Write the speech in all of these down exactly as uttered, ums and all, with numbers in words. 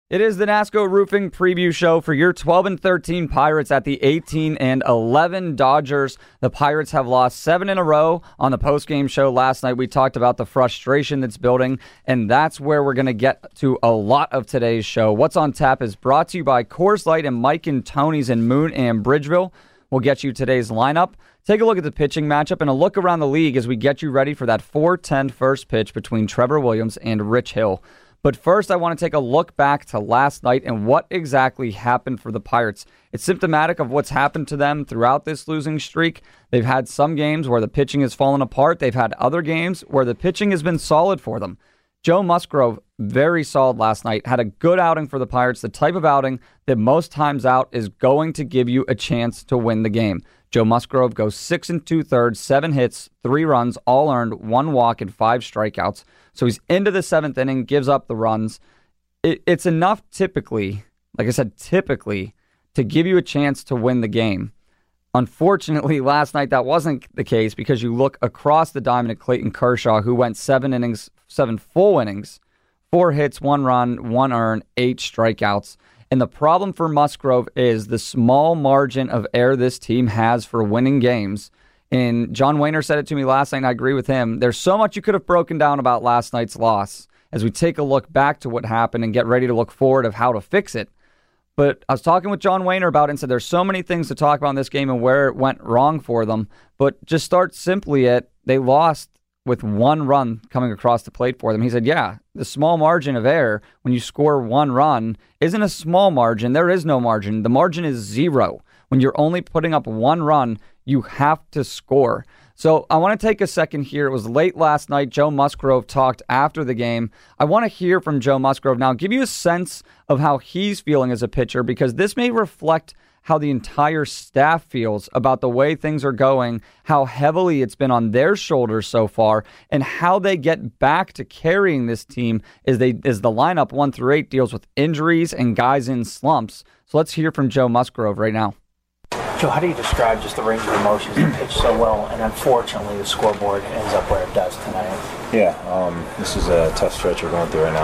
It is the NASCO Roofing Preview Show for your twelve and thirteen Pirates at the eighteen and eleven Dodgers. The Pirates have lost seven in a row. On the postgame show last night, we talked about the frustration that's building, and that's where we're going to get to a lot of today's show. What's on Tap is brought to you by Coors Light and Mike and Tony's in Moon and Bridgeville. We'll get you today's lineup. Take a look at the pitching matchup and a look around the league as we get you ready for that four ten first pitch between Trevor Williams and Rich Hill. But first, I want to take a look back to last night and what exactly happened for the Pirates. It's symptomatic of what's happened to them throughout this losing streak. They've had some games where the pitching has fallen apart. They've had other games where the pitching has been solid for them. Joe Musgrove, very solid last night, had a good outing for the Pirates, the type of outing that most times out is going to give you a chance to win the game. Joe Musgrove goes six and two-thirds, seven hits, three runs, all earned, one walk, and five strikeouts. So he's into the seventh inning, gives up the runs. It, it's enough typically, like I said, typically, to give you a chance to win the game. Unfortunately, last night that wasn't the case because you look across the diamond at Clayton Kershaw, who went seven innings, seven full innings, four hits, one run, one earned, eight strikeouts. And the problem for Musgrove is the small margin of error this team has for winning games. And John Wehner said it to me last night, and I agree with him. There's so much you could have broken down about last night's loss as we take a look back to what happened and get ready to look forward of how to fix it. But I was talking with John Wehner about it and said there's so many things to talk about in this game and where it went wrong for them. But just start simply at they lost with one run coming across the plate for them. He said, yeah, the small margin of error when you score one run isn't a small margin. There is no margin. The margin is zero. When you're only putting up one run, you have to score. So I want to take a second here. It was late last night. Joe Musgrove talked after the game. I want to hear from Joe Musgrove now, give you a sense of how he's feeling as a pitcher, because this may reflect how the entire staff feels about the way things are going, how heavily it's been on their shoulders so far, and how they get back to carrying this team as they as the lineup one through eight deals with injuries and guys in slumps. So let's hear from Joe Musgrove right now. Joe, how do you describe just the range of emotions that pitch so well, and unfortunately the scoreboard ends up where it does tonight? Yeah, um, this is a tough stretch we're going through right now.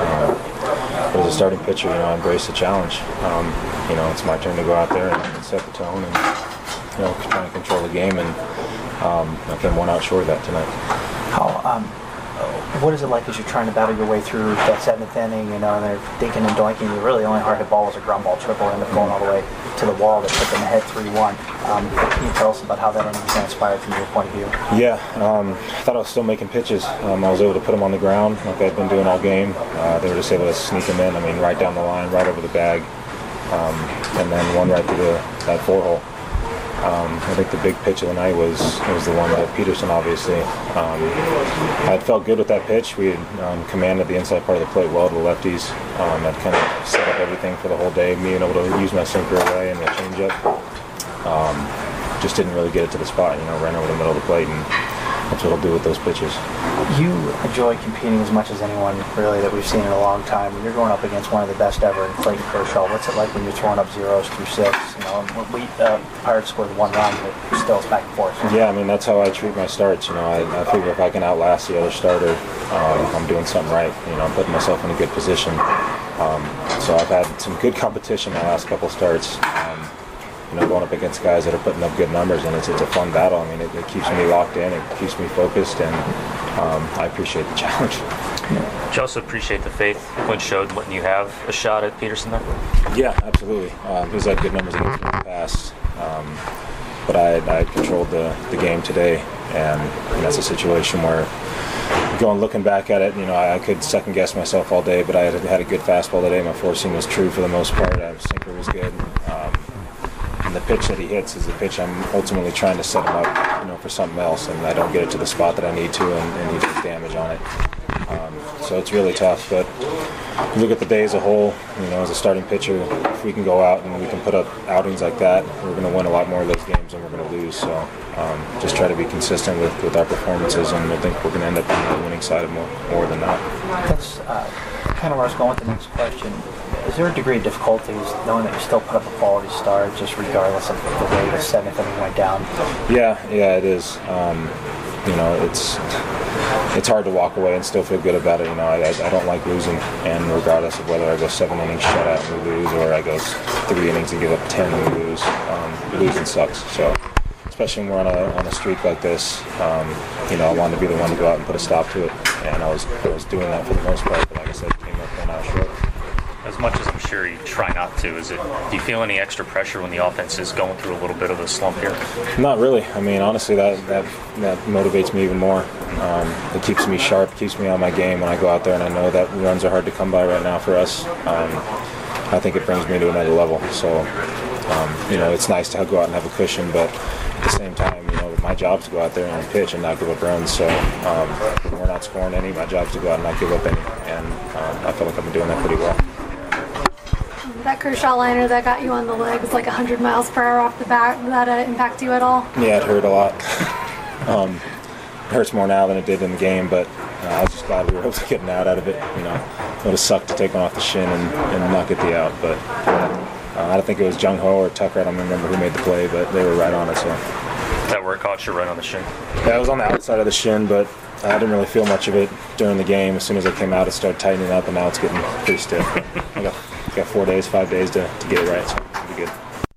Uh, but as a starting pitcher, you know, I embrace the challenge. Um, you know, it's my turn to go out there and, and set the tone and, you know, try and control the game, and um, I came one out short of that tonight. How, um, what is it like as you're trying to battle your way through that seventh inning, you know, and they're dinking and doinking, you really only hard hit ball was a ground ball triple, end up going all the way to the wall that put them ahead three one. Um, can you tell us about how that inning transpired from your point of view? Yeah, um, I thought I was still making pitches. Um, I was able to put them on the ground like I'd been doing all game. Uh, they were just able to sneak them in, I mean, right down the line, right over the bag, um, and then one right through the, that four hole. Um, I think the big pitch of the night was was the one that Peterson, obviously. Um, I felt good with that pitch. We had um, commanded the inside part of the plate well to the lefties. Um, that kind of set up everything for the whole day, being able to use my sinker away and the changeup. Um, just didn't really get it to the spot, you know, ran over the middle of the plate, and that's what I'll do with those pitches. You enjoy competing as much as anyone, really, that we've seen in a long time. You're going up against one of the best ever in Clayton Kershaw. What's it like when you're throwing up zeros through six? You know, we uh, Pirates scored one run, but still it's back and forth. Yeah, I mean, that's how I treat my starts. You know, I, I figure if I can outlast the other starter, um, I'm doing something right. You know, I'm putting myself in a good position. Um, so I've had some good competition my last couple starts. Um, You know, going up against guys that are putting up good numbers, and it's it's a fun battle. I mean, it, it keeps me locked in, it keeps me focused, and um, I appreciate the challenge. Do you also appreciate the faith Quinn showed letting you have a shot at Peterson there? Yeah, absolutely. Um, he's had good numbers against me in the past, um, but I had, I had controlled the, the game today, and, and that's a situation where going looking back at it, you know, I, I could second guess myself all day, but I had, had a good fastball today. My four seam was true for the most part. My sinker was good. Um, And the pitch that he hits is the pitch I'm ultimately trying to set him up, you know, for something else, and I don't get it to the spot that I need to, and, and he does damage on it. Um, so it's really tough. But if you look at the day as a whole, you know, as a starting pitcher, if we can go out and we can put up outings like that, we're going to win a lot more of those games than we're going to lose. So um, just try to be consistent with, with our performances, and I think we're going to end up on the winning side of more, more than not. That's uh, kind of where I was going with the next question. Is there a degree of difficulties knowing that you still put up a quality start, just regardless of the way the seventh inning went down? Yeah, yeah, it is. Um, you know, it's it's hard to walk away and still feel good about it. You know, I, I don't like losing, and regardless of whether I go seven innings shutout and we lose, or I go three innings and give up ten and we lose, um, losing sucks. So, especially when we're on a on a streak like this, um, you know, I wanted to be the one to go out and put a stop to it, and I was I was doing that for the most part. But like I said, it came up one out short. As much as I'm sure you try not to, is it? Do you feel any extra pressure when the offense is going through a little bit of a slump here? Not really. I mean, honestly, that that, that motivates me even more. Um, it keeps me sharp, keeps me on my game when I go out there, and I know that runs are hard to come by right now for us. Um, I think it brings me to another level. So, um, you know, it's nice to go out and have a cushion, but at the same time, you know, my job's to go out there and pitch and not give up runs. So um, when we're not scoring any, my job's to go out and not give up any, and um, I feel like I've been doing that pretty well. That Kershaw liner that got you on the legs like one hundred miles per hour off the bat, did that uh, impact you at all? Yeah, it hurt a lot. um, it hurts more now than it did in the game, but uh, I was just glad we were able to get an out out of it. You know, it would have sucked to take one off the shin and, and not get the out, but uh, I don't think it was Jung Ho or Tucker. I don't remember who made the play, but they were right on it. So that where it caught you right on the shin? Yeah, it was on the outside of the shin, but I didn't really feel much of it during the game. As soon as I came out, it started tightening up, and now it's getting pretty stiff. I got, got four days, five days to, to get it right, so it'll be good.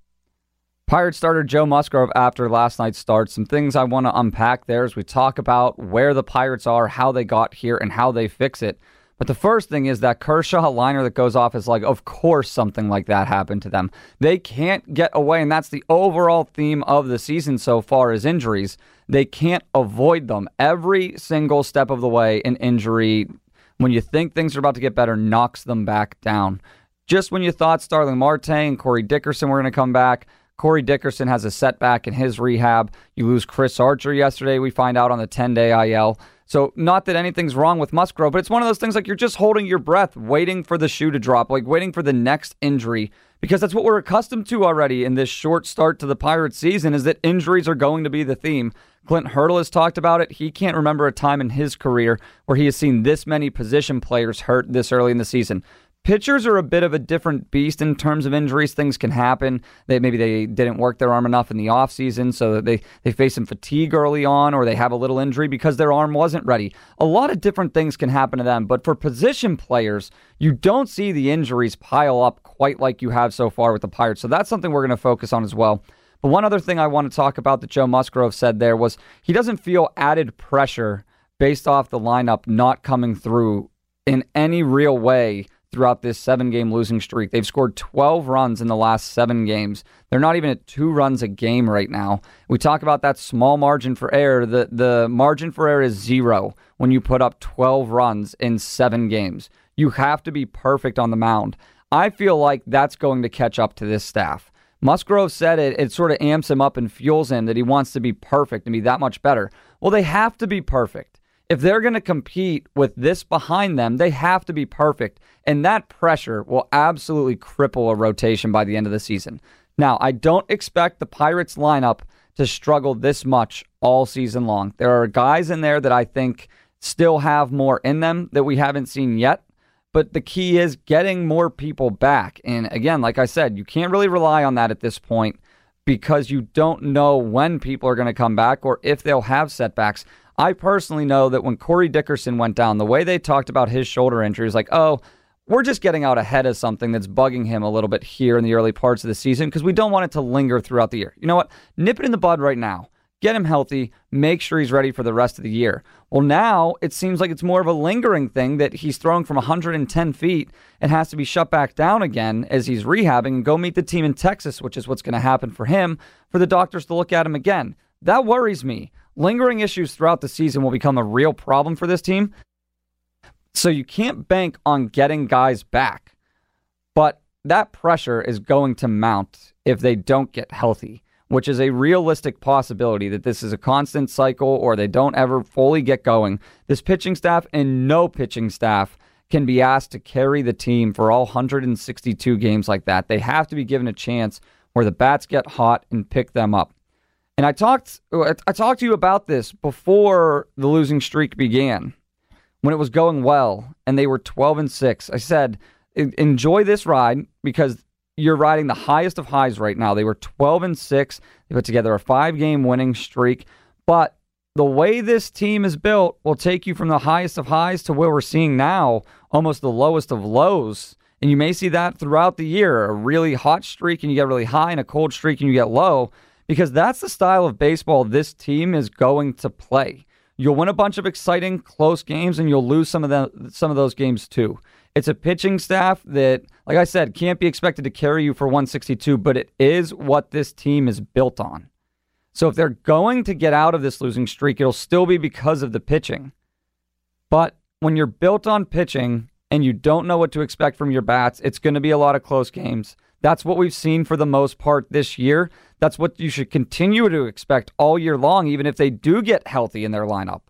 Pirates starter Joe Musgrove after last night's start. Some things I want to unpack there as we talk about where the Pirates are, how they got here, and how they fix it. But the first thing is that Kershaw liner that goes off is like, of course something like that happened to them. They can't get away, and that's the overall theme of the season so far is injuries. They can't avoid them. Every single step of the way, an injury, when you think things are about to get better, knocks them back down. Just when you thought Starling Marte and Corey Dickerson were going to come back, Corey Dickerson has a setback in his rehab. You lose Chris Archer yesterday, we find out on the ten-day I L. So not that anything's wrong with Musgrove, but it's one of those things like you're just holding your breath, waiting for the shoe to drop, like waiting for the next injury, because that's what we're accustomed to already in this short start to the Pirates season, is that injuries are going to be the theme. Clint Hurdle has talked about it. He can't remember a time in his career where he has seen this many position players hurt this early in the season. Pitchers are a bit of a different beast in terms of injuries. Things can happen. They maybe they didn't work their arm enough in the offseason, so that they, they face some fatigue early on, or they have a little injury because their arm wasn't ready. A lot of different things can happen to them, but for position players, you don't see the injuries pile up quite like you have so far with the Pirates. So that's something we're going to focus on as well. But one other thing I want to talk about that Joe Musgrove said there was he doesn't feel added pressure based off the lineup not coming through in any real way throughout this seven-game losing streak. They've scored twelve runs in the last seven games. They're not even at two runs a game right now. We talk about that small margin for error. The, the margin for error is zero when you put up twelve runs in seven games. You have to be perfect on the mound. I feel like that's going to catch up to this staff. Musgrove said it, it sort of amps him up and fuels him that he wants to be perfect and be that much better. Well, they have to be perfect. If they're going to compete with this behind them, they have to be perfect. And that pressure will absolutely cripple a rotation by the end of the season. Now, I don't expect the Pirates lineup to struggle this much all season long. There are guys in there that I think still have more in them that we haven't seen yet. But the key is getting more people back. And again, like I said, you can't really rely on that at this point because you don't know when people are going to come back or if they'll have setbacks. I personally know that when Corey Dickerson went down, the way they talked about his shoulder injury is like, oh, we're just getting out ahead of something that's bugging him a little bit here in the early parts of the season because we don't want it to linger throughout the year. You know what? Nip it in the bud right now. Get him healthy. Make sure he's ready for the rest of the year. Well, now it seems like it's more of a lingering thing that he's throwing from one hundred ten feet and has to be shut back down again as he's rehabbing and go meet the team in Texas, which is what's going to happen for him, for the doctors to look at him again. That worries me. Lingering issues throughout the season will become a real problem for this team. So you can't bank on getting guys back. But that pressure is going to mount if they don't get healthy, which is a realistic possibility that this is a constant cycle or they don't ever fully get going. This pitching staff and no pitching staff can be asked to carry the team for all one hundred sixty-two games like that. They have to be given a chance where the bats get hot and pick them up. And I talked I talked to you about this before the losing streak began, when it was going well and they were twelve and six. I said, enjoy this ride because you're riding the highest of highs right now. They were twelve and six. They put together a five-game winning streak. But the way this team is built will take you from the highest of highs to where we're seeing now, almost the lowest of lows. And you may see that throughout the year, a really hot streak and you get really high and a cold streak and you get low, because that's the style of baseball this team is going to play. You'll win a bunch of exciting, close games and you'll lose some of the, some of those games too. It's a pitching staff that, like I said, can't be expected to carry you for one sixty-two, but it is what this team is built on. So if they're going to get out of this losing streak, it'll still be because of the pitching. But when you're built on pitching and you don't know what to expect from your bats, it's going to be a lot of close games. That's what we've seen for the most part this year. That's what you should continue to expect all year long, even if they do get healthy in their lineup.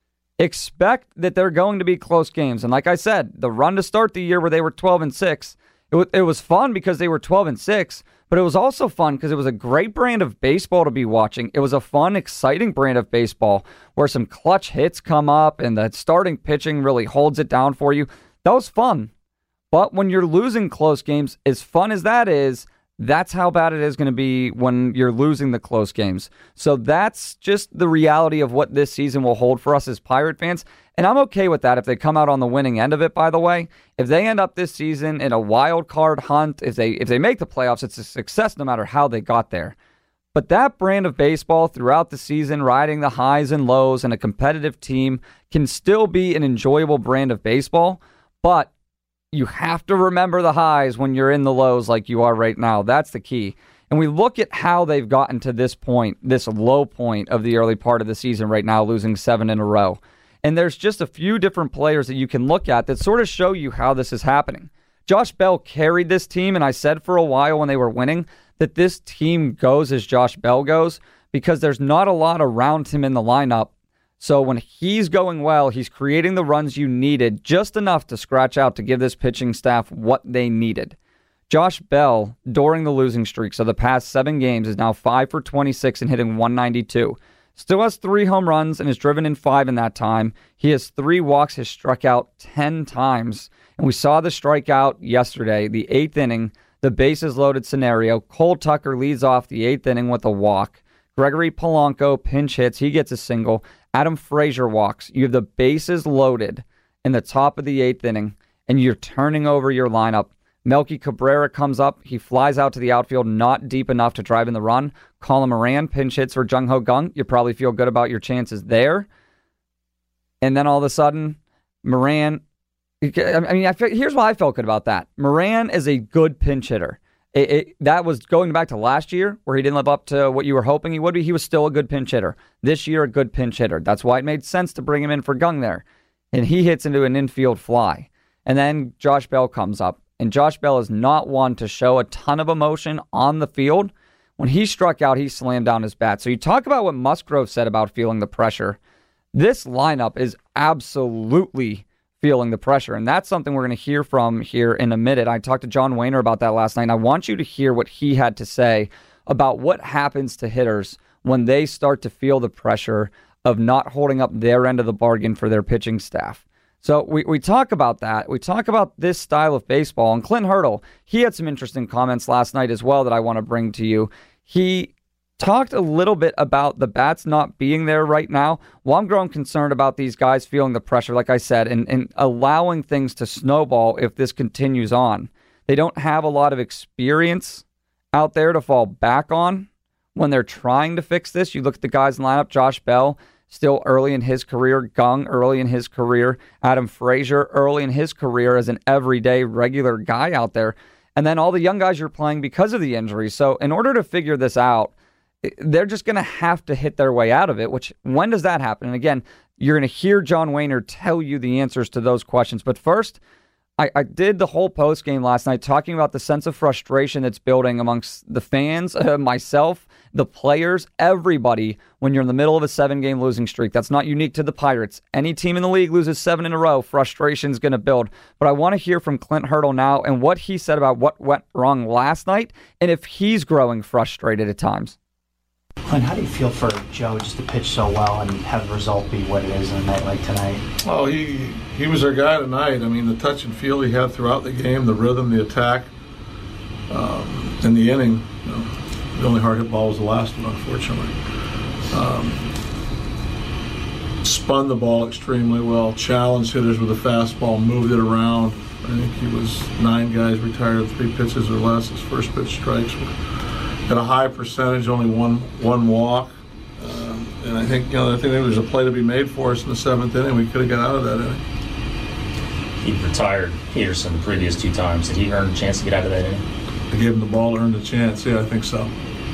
Expect that they're going to be close games. And like I said, the run to start the year where they were twelve and six, it, w- it was fun because they were twelve and six, but it was also fun because it was a great brand of baseball to be watching. It was a fun, exciting brand of baseball where some clutch hits come up and the starting pitching really holds it down for you. That was fun. But when you're losing close games, as fun as that is, that's how bad it is going to be when you're losing the close games. So that's just the reality of what this season will hold for us as Pirate fans. And I'm okay with that if they come out on the winning end of it, by the way. If they end up this season in a wild card hunt, if they if they make the playoffs, it's a success no matter how they got there. But that brand of baseball throughout the season, riding the highs and lows and a competitive team, can still be an enjoyable brand of baseball. But you have to remember the highs when you're in the lows like you are right now. That's the key. And we look at how they've gotten to this point, this low point of the early part of the season right now, losing seven in a row. And there's just a few different players that you can look at that sort of show you how this is happening. Josh Bell carried this team, and I said for a while when they were winning that this team goes as Josh Bell goes because there's not a lot around him in the lineup. So when he's going well, he's creating the runs you needed, just enough to scratch out to give this pitching staff what they needed. Josh Bell, during the losing streak, so the past seven games, is now five for twenty-six and hitting one ninety-two. Still has three home runs and is driven in five in that time. He has three walks, has struck out ten times. And we saw the strikeout yesterday, the eighth inning, the bases loaded scenario. Cole Tucker leads off the eighth inning with a walk. Gregory Polanco pinch hits. He gets a single. Adam Frazier walks. You have the bases loaded in the top of the eighth inning, and you're turning over your lineup. Melky Cabrera comes up. He flies out to the outfield, not deep enough to drive in the run. Colin Moran pinch hits for Jung Ho Kang. You probably feel good about your chances there. And then all of a sudden, Moran... I mean, I feel, here's why I felt good about that. Moran is a good pinch hitter. It, it, that was going back to last year where he didn't live up to what you were hoping he would be. He was still a good pinch hitter. This year, a good pinch hitter. That's why it made sense to bring him in for Kang there. And he hits into an infield fly. And then Josh Bell comes up. And Josh Bell is not one to show a ton of emotion on the field. When he struck out, he slammed down his bat. So you talk about what Musgrove said about feeling the pressure. This lineup is absolutely feeling the pressure. And that's something we're going to hear from here in a minute. I talked to John Wehner about that last night, and I want you to hear what he had to say about what happens to hitters when they start to feel the pressure of not holding up their end of the bargain for their pitching staff. So we, we talk about that. We talk about this style of baseball. And Clint Hurdle, he had some interesting comments last night as well that I want to bring to you. He talked a little bit about the bats not being there right now. Well, I'm growing concerned about these guys feeling the pressure, like I said, and, and allowing things to snowball if this continues on. They don't have a lot of experience out there to fall back on when they're trying to fix this. You look at the guys in the lineup, Josh Bell, still early in his career, Kang early in his career, Adam Frazier early in his career as an everyday regular guy out there, and then all the young guys you're playing because of the injuries. So in order to figure this out, they're just going to have to hit their way out of it, which, when does that happen? And again, you're going to hear John Wehner tell you the answers to those questions. But first, I, I did the whole post game last night talking about the sense of frustration that's building amongst the fans, uh, myself, the players, everybody, when you're in the middle of a seven-game losing streak. That's not unique to the Pirates. Any team in the league loses seven in a row, frustration's going to build. But I want to hear from Clint Hurdle now and what he said about what went wrong last night and if he's growing frustrated at times. Clint, how do you feel for Joe just to pitch so well and have the result be what it is in a night like tonight? Oh, he he was our guy tonight. I mean, the touch and feel he had throughout the game, the rhythm, the attack, um, in the inning. You know, the only hard hit ball was the last one, unfortunately. Um, spun the ball extremely well, challenged hitters with a fastball, moved it around. I think he was nine guys retired three pitches or less. His first pitch strikes were at a high percentage, only one one walk. Um, and I think, you know, I think there was a play to be made for us in the seventh inning. We could have got out of that inning. He retired Peterson the previous two times. Did he earn a chance to get out of that inning? I gave him the ball, earned a chance. Yeah, I think so.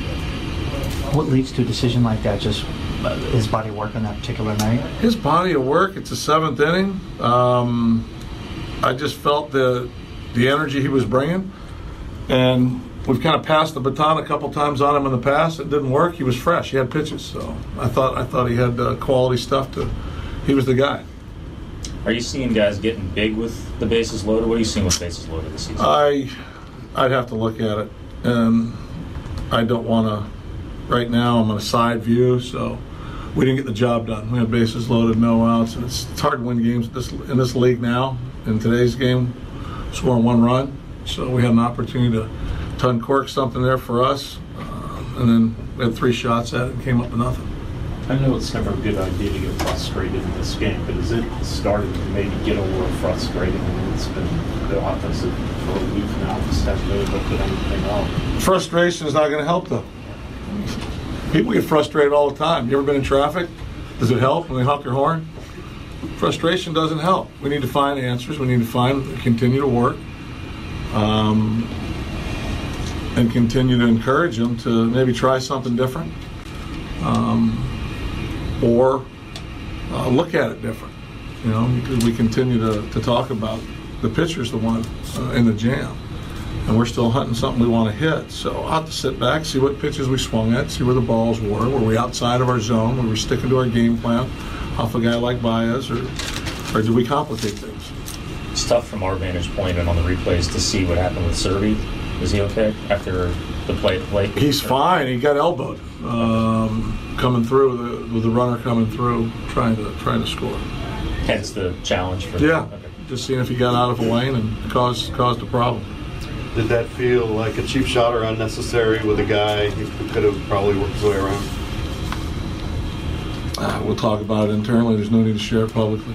What leads to a decision like that? Just uh, his body work on that particular night? His body of work, it's the seventh inning. Um, I just felt the the energy he was bringing. And we've kind of passed the baton a couple times on him in the past. It didn't work. He was fresh. He had pitches. So I thought I thought he had uh, quality stuff. To. He was the guy. Are you seeing guys getting big with the bases loaded? What are you seeing with bases loaded this season? I, I'd have to look at it. And I don't want to. Right now, I'm on a side view, so we didn't get the job done. We had bases loaded, no outs, and it's, it's hard to win games in this, in this league now. In today's game, scoring one run, so we had an opportunity to, to uncork something there for us, uh, and then we had three shots at it and came up with nothing. I know it's never a good idea to get frustrated in this game, but is it starting to maybe get a little frustrating? I mean, it's been the offensive for a week now, just hasn't really looked at anything else. Frustration is not going to help, though. People get frustrated all the time. You ever been in traffic? Does it help when they honk your horn? Frustration doesn't help. We need to find answers. We need to find, continue to work, um, and continue to encourage them to maybe try something different, um, or uh, look at it different. You know, because we continue to, to talk about the pitcher's the one uh, in the jam. And we're still hunting something we want to hit. So I'll have to sit back, see what pitches we swung at, see where the balls were. Were we outside of our zone? Were we sticking to our game plan off a guy like Baez? Or, or did we complicate things? It's tough from our vantage point and on the replays to see what happened with Serby. Is he okay after the play at the plate? He's fine. He got elbowed um, coming through, with the, with the runner coming through, trying to trying to score. Hence the challenge for Yeah, okay. Just seeing if he got out of a lane and caused, caused a problem. Did that feel like a cheap shot or unnecessary with a guy who could have probably worked his way around? Uh, we'll talk about it internally. There's no need to share it publicly.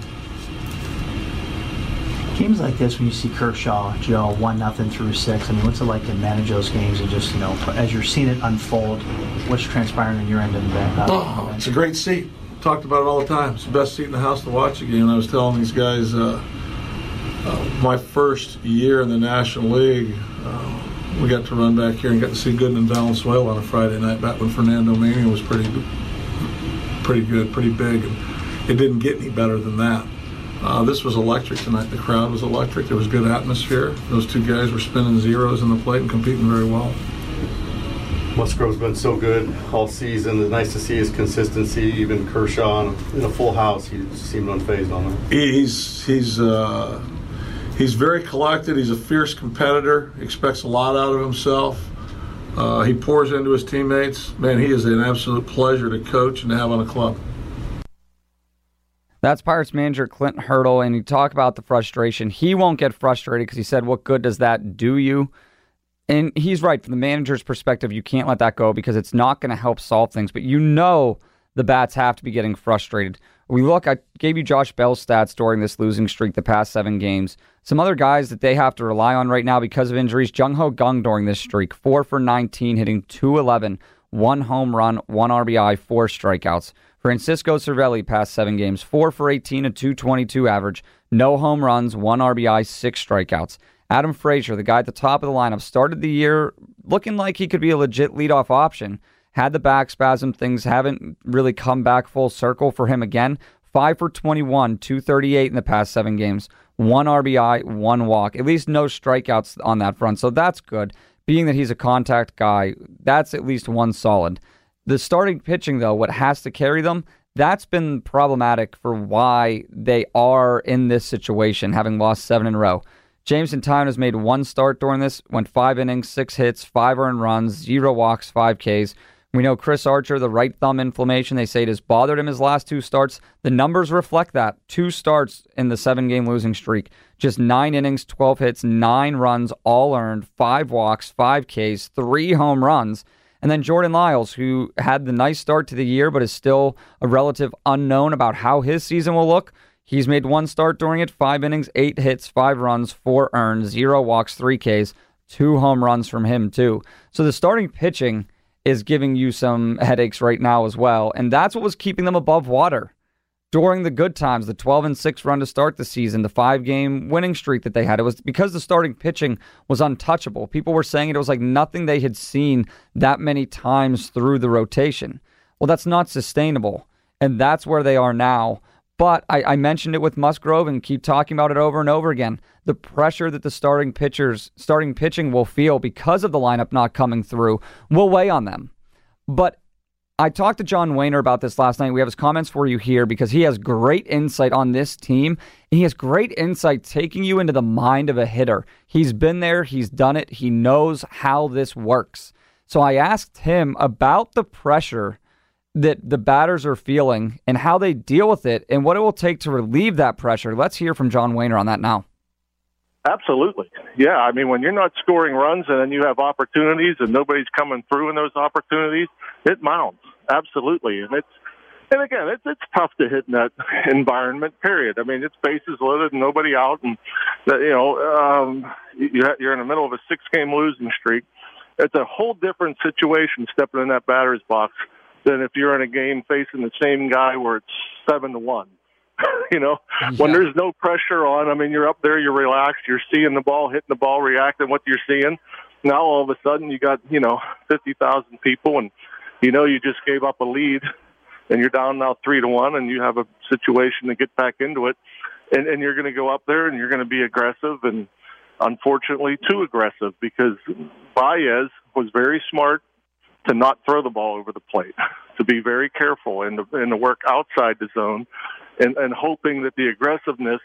Games like this, when you see Kershaw, Joe, one nothing through six, I mean, what's it like to manage those games and just, you know, as you're seeing it unfold, what's transpiring on your end of the bench? Oh, it's a great seat. Talked about it all the time. It's the best seat in the house to watch a game. I was telling these guys, uh, uh, my first year in the National League, uh, we got to run back here and got to see Gooden and Valenzuela on a Friday night back when Fernando Mania was pretty, pretty good, pretty big. And it didn't get any better than that. Uh, this was electric tonight. The crowd was electric. There was good atmosphere. Those two guys were spinning zeros in the plate and competing very well. Musgrove's been so good all season. It's nice to see his consistency. Even Kershaw in a full house, he seemed unfazed on that. He's he's uh, he's very collected. He's a fierce competitor. He expects a lot out of himself. Uh, he pours into his teammates. Man, he is an absolute pleasure to coach and to have on a club. That's Pirates manager Clint Hurdle, and you talk about the frustration. He won't get frustrated because he said, what good does that do you? And he's right. From the manager's perspective, you can't let that go because it's not going to help solve things. But you know the bats have to be getting frustrated. We look, I gave you Josh Bell's stats during this losing streak the past seven games. Some other guys that they have to rely on right now because of injuries. Jung-Ho Kang during this streak, four for nineteen, hitting two eleven, one home run, one R B I, four strikeouts. Francisco Cervelli past seven games, four for eighteen, a two twenty-two average, no home runs, one R B I, six strikeouts. Adam Frazier, the guy at the top of the lineup, started the year looking like he could be a legit leadoff option. Had the back spasm. Things haven't really come back full circle for him again. five for twenty-one, two thirty-eight in the past seven games. One R B I, one walk. At least no strikeouts on that front, so that's good. Being that he's a contact guy, that's at least one solid. The starting pitching, though, what has to carry them, that's been problematic for why they are in this situation, having lost seven in a row. Jameson Taillon has made one start during this, went five innings, six hits, five earned runs, zero walks, five Ks. We know Chris Archer, the right thumb inflammation, they say it has bothered him his last two starts. The numbers reflect that. Two starts in the seven-game losing streak. Just nine innings, twelve hits, nine runs, all earned, five walks, five Ks, three home runs. And then Jordan Lyles, who had the nice start to the year, but is still a relative unknown about how his season will look. He's made one start during it, five innings, eight hits, five runs, four earned, zero walks, three Ks, two home runs from him too. So the starting pitching is giving you some headaches right now as well. And that's what was keeping them above water during the good times, the twelve and six run to start the season, the five-game winning streak that they had. It was because the starting pitching was untouchable. People were saying it was like nothing they had seen that many times through the rotation. Well, that's not sustainable, and that's where they are now. But I, I mentioned it with Musgrove and keep talking about it over and over again. The pressure that the starting pitchers, starting pitching will feel because of the lineup not coming through will weigh on them. But I talked to John Wehner about this last night. We have his comments for you here because he has great insight on this team. And he has great insight taking you into the mind of a hitter. He's been there. He's done it. He knows how this works. So I asked him about the pressure that the batters are feeling and how they deal with it and what it will take to relieve that pressure. Let's hear from John Wehner on that now. Absolutely. Yeah, I mean, when you're not scoring runs and then you have opportunities and nobody's coming through in those opportunities, it mounts. Absolutely. And it's, and again, it's, it's tough to hit in that environment, period. I mean, it's bases loaded and nobody out, and, you know, um, you're in the middle of a six-game losing streak. It's a whole different situation stepping in that batter's box than if you're in a game facing the same guy where it's seven to one. You know, yeah. When there's no pressure on, I mean, you're up there, you're relaxed, you're seeing the ball, hitting the ball, reacting what you're seeing. Now all of a sudden you got, you know, fifty thousand people, and you know you just gave up a lead, and you're down now three to one, and you have a situation to get back into it, and, and you're going to go up there and you're going to be aggressive, and unfortunately too aggressive, because Baez was very smart to not throw the ball over the plate, to be very careful and to, and to work outside the zone, and, and hoping that the aggressiveness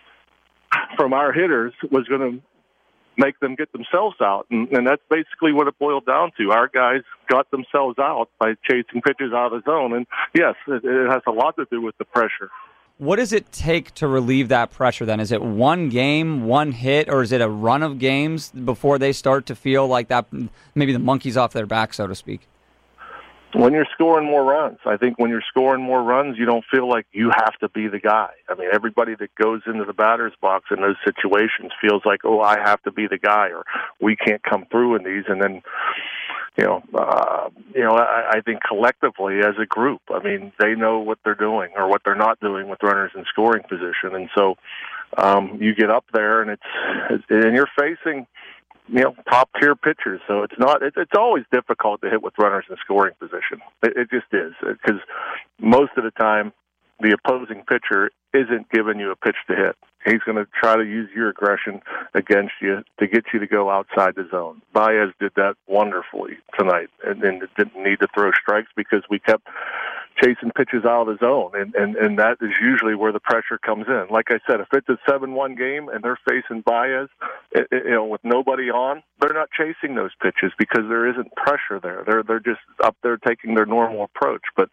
from our hitters was going to make them get themselves out. And, and that's basically what it boiled down to. Our guys got themselves out by chasing pitches out of the zone. And, yes, it, it has a lot to do with the pressure. What does it take to relieve that pressure then? Is it one game, one hit, or is it a run of games before they start to feel like that, maybe the monkey's off their back, so to speak? When you're scoring more runs. I think when you're scoring more runs, you don't feel like you have to be the guy. I mean, everybody that goes into the batter's box in those situations feels like, oh, I have to be the guy, or we can't come through in these. And then, you know, uh, you know, I, I think collectively as a group, I mean, they know what they're doing or what they're not doing with runners in scoring position. And so um, you get up there and it's, and you're facing, you know, top tier pitchers. So it's not, it, it's always difficult to hit with runners in scoring position. It, it just is, because most of the time the opposing pitcher isn't giving you a pitch to hit. He's going to try to use your aggression against you to get you to go outside the zone. Baez did that wonderfully tonight, and, and didn't need to throw strikes because we kept chasing pitches out of the zone, and, and, and that is usually where the pressure comes in. Like I said, if it's a seven one game and they're facing Baez, it, it, you know, with nobody on, they're not chasing those pitches because there isn't pressure there. They're they're just up there taking their normal approach. But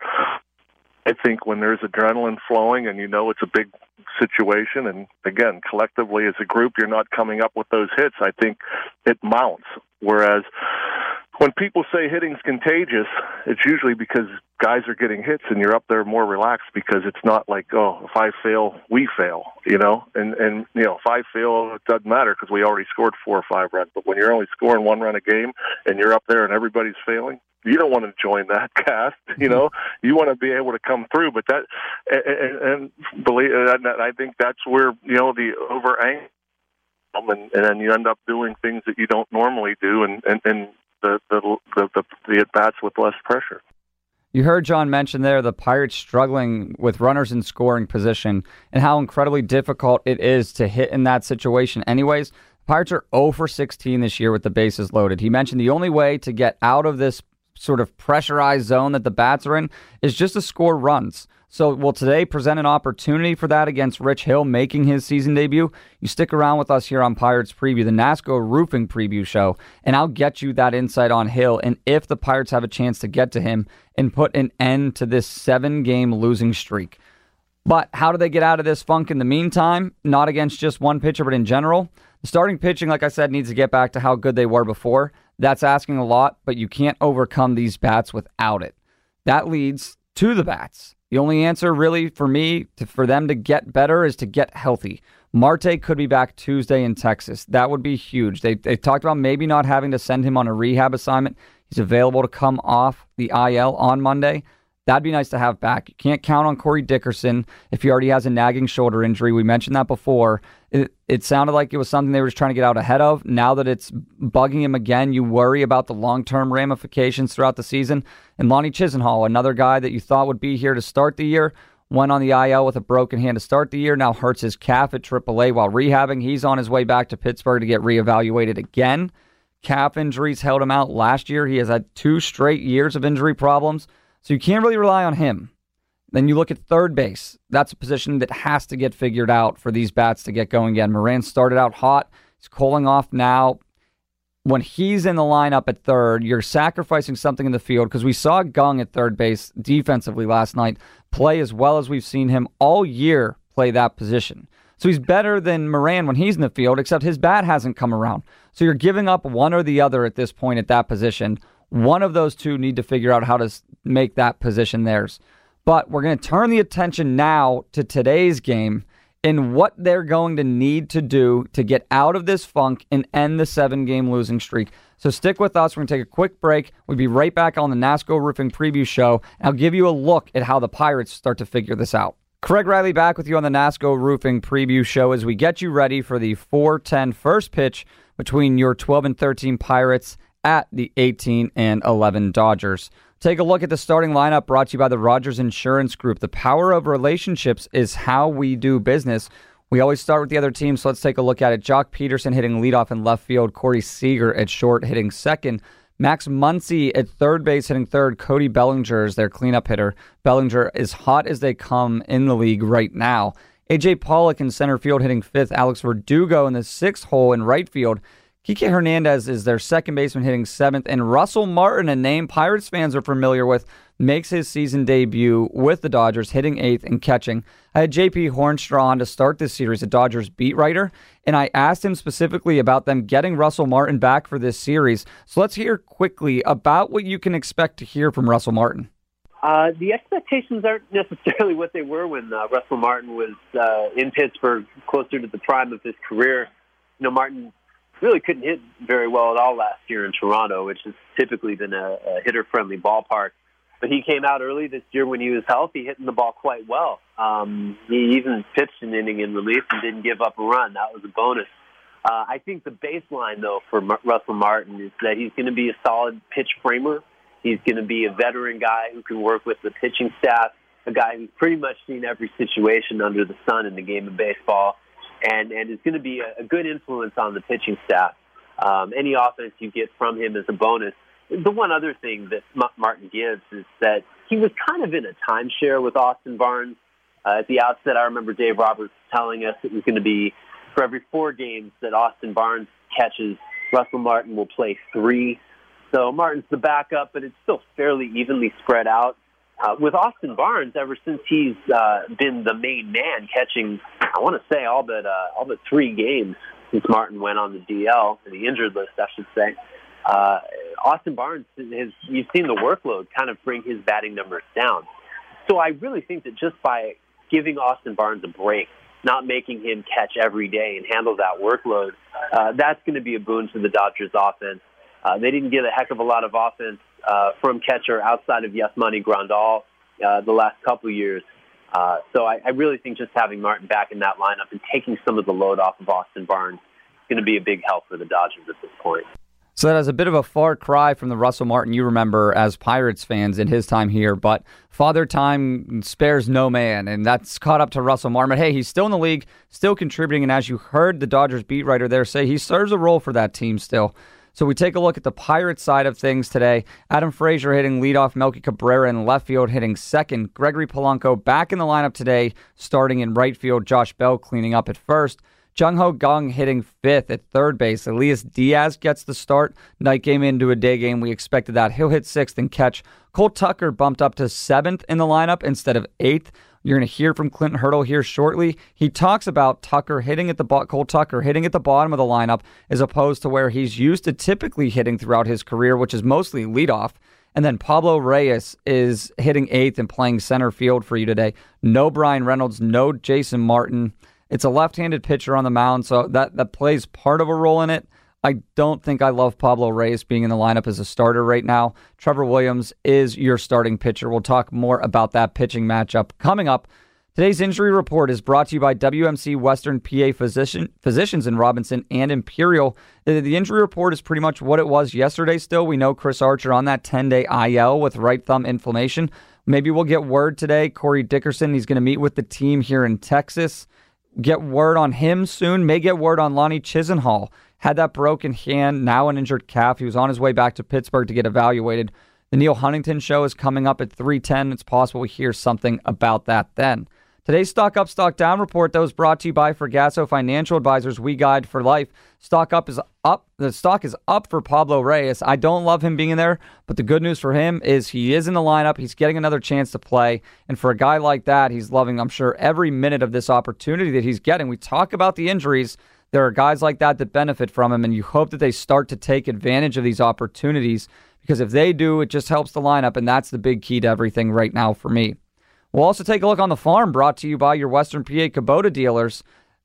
I think when there's adrenaline flowing and you know it's a big situation, and again, collectively as a group, you're not coming up with those hits, I think it mounts. Whereas when people say hitting's contagious, it's usually because guys are getting hits and you're up there more relaxed, because it's not like, oh, if I fail, we fail, you know? And, and you know, if I fail, it doesn't matter because we already scored four or five runs. But when you're only scoring one run a game and you're up there and everybody's failing, you don't want to join that cast, you know. You want to be able to come through, but that, and, and believe, and I think that's where, you know, the over aim, and, and then you end up doing things that you don't normally do, and and, and the, the the the the at bats with less pressure. You heard John mention there the Pirates struggling with runners in scoring position and how incredibly difficult it is to hit in that situation. Anyways, Pirates are zero for sixteen this year with the bases loaded. He mentioned the only way to get out of this sort of pressurized zone that the bats are in is just to score runs. So will today present an opportunity for that against Rich Hill making his season debut? You stick around with us here on Pirates Preview, the NASCO Roofing Preview Show, and I'll get you that insight on Hill and if the Pirates have a chance to get to him and put an end to this seven-game losing streak. But how do they get out of this funk in the meantime? Not against just one pitcher, but in general. The starting pitching, like I said, needs to get back to how good they were before. That's asking a lot, but you can't overcome these bats without it. That leads to the bats. The only answer really for me to, for them to get better is to get healthy. Marte could be back Tuesday in Texas. That would be huge. They they talked about maybe not having to send him on a rehab assignment. He's available to come off the I L on Monday. That'd be nice to have back. You can't count on Corey Dickerson if he already has a nagging shoulder injury. We mentioned that before. It, it sounded like it was something they were just trying to get out ahead of. Now that it's bugging him again, you worry about the long-term ramifications throughout the season. And Lonnie Chisenhall, another guy that you thought would be here to start the year, went on the I L with a broken hand to start the year, now hurts his calf at triple A while rehabbing. He's on his way back to Pittsburgh to get reevaluated again. Calf injuries held him out last year. He has had two straight years of injury problems. So you can't really rely on him. Then you look at third base. That's a position that has to get figured out for these bats to get going again. Moran started out hot. He's cooling off now. When he's in the lineup at third, you're sacrificing something in the field because we saw Gung at third base defensively last night play as well as we've seen him all year play that position. So he's better than Moran when he's in the field, except his bat hasn't come around. So you're giving up one or the other at this point at that position. One of those two need to figure out how to make that position theirs. But we're going to turn the attention now to today's game and what they're going to need to do to get out of this funk and end the seven-game losing streak. So stick with us. We're going to take a quick break. We'll be right back on the NASCO Roofing Preview Show. I'll give you a look at how the Pirates start to figure this out. Craig Riley back with you on the NASCO Roofing Preview Show as we get you ready for the four ten first pitch between your twelve and thirteen Pirates at the eighteen and eleven Dodgers. Take a look at the starting lineup brought to you by the Rogers Insurance Group. The power of relationships is how we do business. We always start with the other team, so let's take a look at it. Jock Peterson hitting leadoff in left field. Corey Seager at short hitting second. Max Muncy at third base hitting third. Cody Bellinger is their cleanup hitter. Bellinger is hot as they come in the league right now. A J Pollock in center field hitting fifth. Alex Verdugo in the sixth hole in right field. Kike Hernandez is their second baseman hitting seventh, and Russell Martin, a name Pirates fans are familiar with, makes his season debut with the Dodgers, hitting eighth and catching. I had J P Hornstraw on to start this series, a Dodgers beat writer, and I asked him specifically about them getting Russell Martin back for this series. So let's hear quickly about what you can expect to hear from Russell Martin. Uh, the expectations aren't necessarily what they were when uh, Russell Martin was uh, in Pittsburgh, closer to the prime of his career. You know, Martin really couldn't hit very well at all last year in Toronto, which has typically been a, a hitter-friendly ballpark. But he came out early this year when he was healthy, hitting the ball quite well. Um, he even pitched an inning in relief and didn't give up a run. That was a bonus. Uh, I think the baseline, though, for M- Russell Martin is that he's going to be a solid pitch framer. He's going to be a veteran guy who can work with the pitching staff, a guy who's pretty much seen every situation under the sun in the game of baseball, and, and is going to be a, a good influence on the pitching staff. Um, any offense you get from him is a bonus. The one other thing that M- Martin gives is that he was kind of in a timeshare with Austin Barnes. Uh, at the outset, I remember Dave Roberts telling us it was going to be for every four games that Austin Barnes catches, Russell Martin will play three. So Martin's the backup, but it's still fairly evenly spread out. Uh, with Austin Barnes, ever since he's uh, been the main man catching, I want to say all but uh, all but three games since Martin went on the D L, the injured list, I should say. Uh, Austin Barnes, has, you've seen the workload kind of bring his batting numbers down. So I really think that just by giving Austin Barnes a break, not making him catch every day and handle that workload, uh, that's going to be a boon to the Dodgers offense. Uh, they didn't get a heck of a lot of offense uh, from catcher outside of Yasmani Grandal uh, the last couple of years. Uh, so I, I really think just having Martin back in that lineup and taking some of the load off of Austin Barnes is going to be a big help for the Dodgers at this point. So that is a bit of a far cry from the Russell Martin you remember as Pirates fans in his time here, but Father Time spares no man, and that's caught up to Russell Martin. But hey, he's still in the league, still contributing, and as you heard the Dodgers beat writer there say, he serves a role for that team still. So we take a look at the Pirates side of things today. Adam Frazier hitting leadoff, Melky Cabrera in left field hitting second. Gregory Polanco back in the lineup today, starting in right field. Josh Bell cleaning up at first. Jung-Ho Kang hitting fifth at third base. Elias Diaz gets the start. Night game into a day game. We expected that. He'll hit sixth and catch. Cole Tucker bumped up to seventh in the lineup instead of eighth. You're going to hear from Clinton Hurdle here shortly. He talks about Tucker hitting at the bo- Cole Tucker hitting at the bottom of the lineup as opposed to where he's used to typically hitting throughout his career, which is mostly leadoff. And then Pablo Reyes is hitting eighth and playing center field for you today. No Brian Reynolds, no Jason Martin. It's a left-handed pitcher on the mound, so that, that plays part of a role in it. I don't think I love Pablo Reyes being in the lineup as a starter right now. Trevor Williams is your starting pitcher. We'll talk more about that pitching matchup coming up. Today's injury report is brought to you by W M C Western P A Physician, Physicians in Robinson and Imperial. The injury report is pretty much what it was yesterday still. We know Chris Archer on that ten-day I L with right thumb inflammation. Maybe we'll get word today. Corey Dickerson, he's going to meet with the team here in Texas. Get word on him soon. May get word on Lonnie Chisenhall. Had that broken hand, now an injured calf. He was on his way back to Pittsburgh to get evaluated. The Neil Huntington Show is coming up at three ten. It's possible we hear something about that then. Today's Stock Up, Stock Down report, that was brought to you by Fergasso Financial Advisors. We Guide for Life. Stock Up is up. The stock is up for Pablo Reyes. I don't love him being in there, but the good news for him is he is in the lineup. He's getting another chance to play. And for a guy like that, he's loving, I'm sure, every minute of this opportunity that he's getting. We talk about the injuries. There are guys like that that benefit from him, and you hope that they start to take advantage of these opportunities, because if they do, it just helps the lineup, and that's the big key to everything right now for me. We'll also take a look on the farm, brought to you by your Western P A Kubota dealers.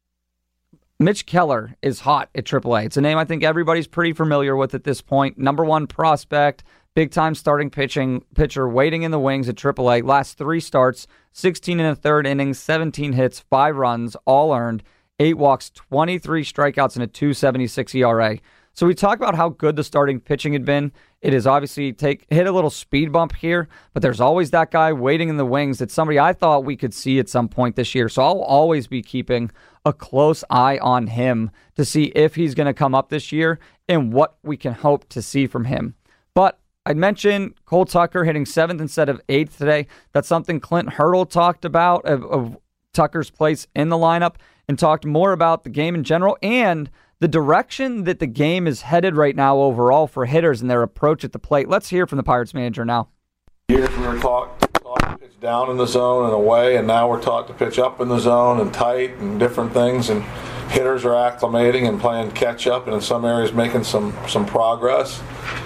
Mitch Keller is hot at triple A. It's a name I think everybody's pretty familiar with at this point. Number one prospect, big-time starting pitching pitcher waiting in the wings at triple A. Last three starts, sixteen and a third innings, seventeen hits, five runs, all earned, eight walks, twenty-three strikeouts, and a two seventy-six E R A. So we talk about how good the starting pitching had been. It is obviously take hit a little speed bump here, but there's always that guy waiting in the wings that somebody I thought we could see at some point this year. So I'll always be keeping a close eye on him to see if he's going to come up this year and what we can hope to see from him. But I mentioned Cole Tucker hitting seventh instead of eighth today. That's something Clint Hurdle talked about of, of Tucker's place in the lineup, and talked more about the game in general and the direction that the game is headed right now overall for hitters and their approach at the plate. Let's hear from the Pirates manager now. Years we were taught, taught to pitch down in the zone and away, and now we're taught to pitch up in the zone and tight and different things, and hitters are acclimating and playing catch up, and in some areas making some, some progress.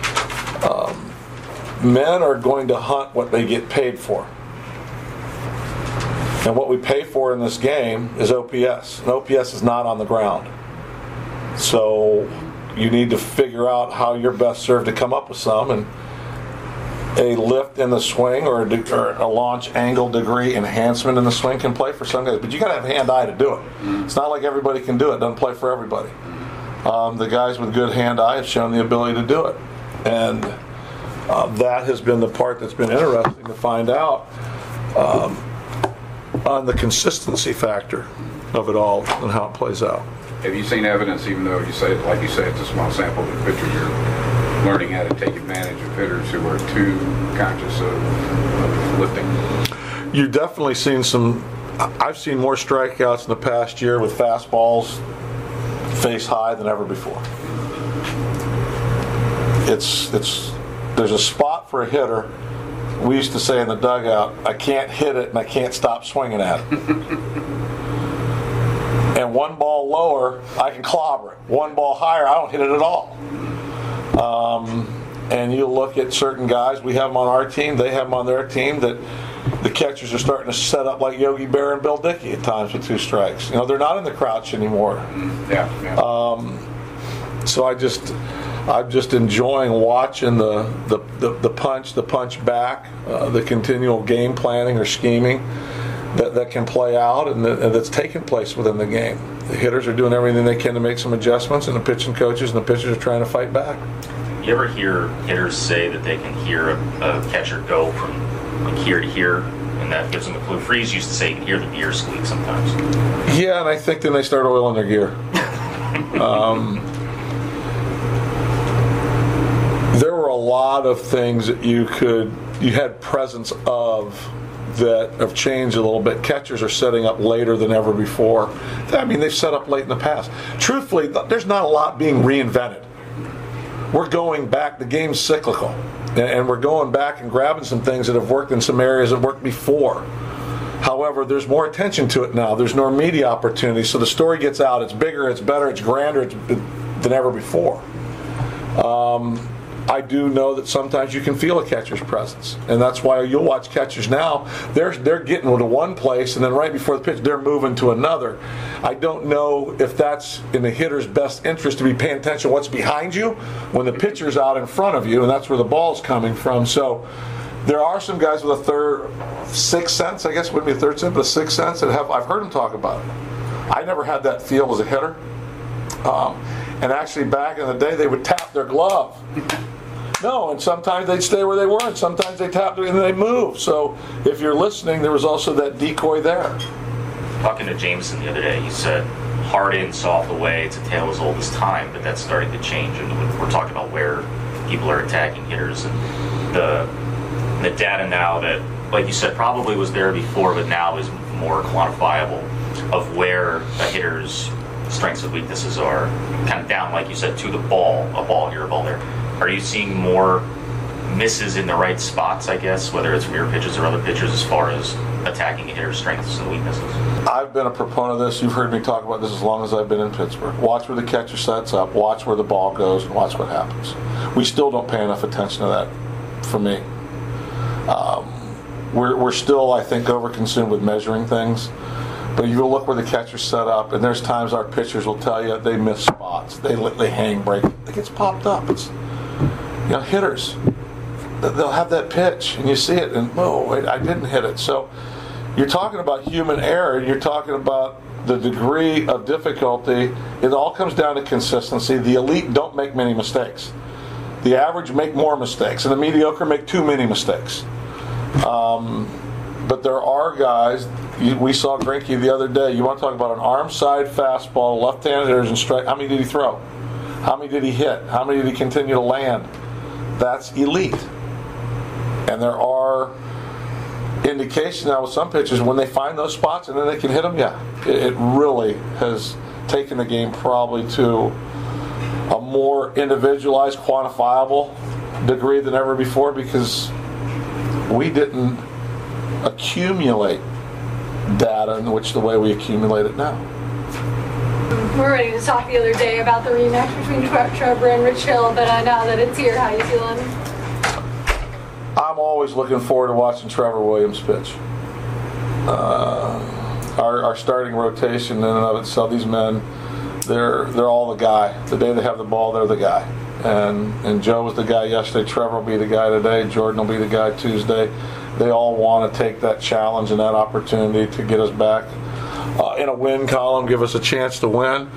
Um, men are going to hunt what they get paid for. And what we pay for in this game is O P S. And O P S is not on the ground. So you need to figure out how you're best served to come up with some. And a lift in the swing or a, de- or a launch angle degree enhancement in the swing can play for some guys. But you got to have hand-eye to do it. It's not like everybody can do it. It doesn't play for everybody. Um, the guys with good hand-eye have shown the ability to do it. And uh, that has been the part that's been interesting to find out. Um, on the consistency factor of it all and how it plays out. Have you seen evidence, even though you say, like you say, it's a small sample of pitchers, you're learning how to take advantage of hitters who are too conscious of, of lifting? You've definitely seen some, I've seen more strikeouts in the past year with fastballs face high than ever before. It's, it's, there's a spot for a hitter. We used to say in the dugout, I can't hit it and I can't stop swinging at it. And one ball lower, I can clobber it. One ball higher, I don't hit it at all. Um, and you look at certain guys, we have them on our team, they have them on their team, that the catchers are starting to set up like Yogi Berra and Bill Dickey at times with two strikes. You know, they're not in the crouch anymore. Yeah. yeah. Um, so I just... I'm just enjoying watching the the, the, the punch, the punch back, uh, the continual game planning or scheming that, that can play out and, the, and that's taking place within the game. The hitters are doing everything they can to make some adjustments, and the pitching coaches and the pitchers are trying to fight back. You ever hear hitters say that they can hear a, a catcher go from like here to here, and that gives them a clue? Freeze used to say you can hear the gear squeak sometimes. Yeah, and I think then they start oiling their gear. um, There were a lot of things that you could, you had presence of that have changed a little bit. Catchers are setting up later than ever before. I mean, they've set up late in the past. Truthfully, there's not a lot being reinvented. We're going back, the game's cyclical, and we're going back and grabbing some things that have worked in some areas that worked before. However, there's more attention to it now. There's more media opportunity, so the story gets out. It's bigger, it's better, it's grander it's, than ever before. Um, I do know that sometimes you can feel a catcher's presence, and that's why you'll watch catchers now. They're they're getting to one place, and then right before the pitch, they're moving to another. I don't know if that's in the hitter's best interest to be paying attention to what's behind you when the pitcher's out in front of you, and that's where the ball's coming from. So there are some guys with a third, sixth sense, I guess it wouldn't be a third sense, but a sixth sense that have. I've heard them talk about it. I never had that feel as a hitter. Um, and actually, back in the day, they would tap their glove. No, and sometimes they'd stay where they were, and sometimes they tapped it and they moved. So if you're listening, there was also that decoy there. Talking to Jameson the other day, he said, hard in, soft away, it's a tale as old as time, but that's starting to change. And we're talking about where people are attacking hitters and the the data now that, like you said, probably was there before, but now is more quantifiable of where a hitter's strengths and weaknesses are, kind of down, like you said, to the ball, a ball here, a ball there. Are you seeing more misses in the right spots, I guess, whether it's from your pitchers or other pitchers, as far as attacking a hitter's strengths and weaknesses? I've been a proponent of this. You've heard me talk about this as long as I've been in Pittsburgh. Watch where the catcher sets up, watch where the ball goes, and watch what happens. We still don't pay enough attention to that, for me. Um, we're, we're still, I think, overconsumed with measuring things. But you look where the catcher's set up, and there's times our pitchers will tell you they miss spots. They they hang, break. It gets popped up. It's, you know, hitters, they'll have that pitch, and you see it, and, oh, wait, I didn't hit it. So you're talking about human error, and you're talking about the degree of difficulty. It all comes down to consistency. The elite don't make many mistakes. The average make more mistakes, and the mediocre make too many mistakes. Um, but there are guys. We saw Greinke the other day. You want to talk about an arm side fastball, left-handed hitters and strike. How many did he throw? How many did he hit? How many did he continue to land? That's elite. And there are indications now with some pitchers when they find those spots and then they can hit them. Yeah, it, it really has taken the game probably to a more individualized, quantifiable degree than ever before, because we didn't accumulate data in which the way we accumulate it now. We were ready to talk the other day about the rematch between Trevor and Rich Hill, but uh, now that it's here, how are you feeling? I'm always looking forward to watching Trevor Williams pitch. Uh, our, our starting rotation in and of itself, these men, they're they're all the guy. The day they have the ball, they're the guy. And and Joe was the guy yesterday. Trevor will be the guy today. Jordan will be the guy Tuesday. They all want to take that challenge and that opportunity to get us back uh, in a win column, give us a chance to win.